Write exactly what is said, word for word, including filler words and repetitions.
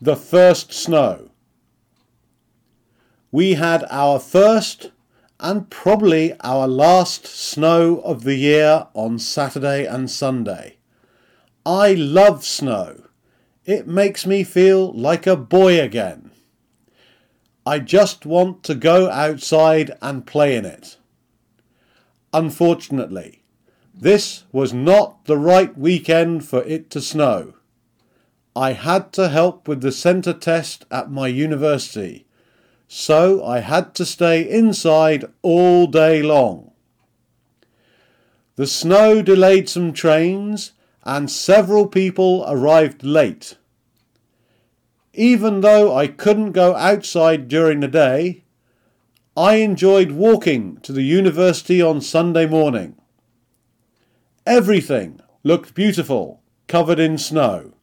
The first snow. We had our first and probably our last snow of the year on Saturday and Sunday. I love snow. It makes me feel like a boy again. I just want to go outside and play in it. Unfortunately, this was not the right weekend for it to snow. I had to help with the centre test at my university, so I had to stay inside all day long. The snow delayed some trains and several people arrived late. Even though I couldn't go outside during the day, I enjoyed walking to the university on Sunday morning. Everything looked beautiful, covered in snow.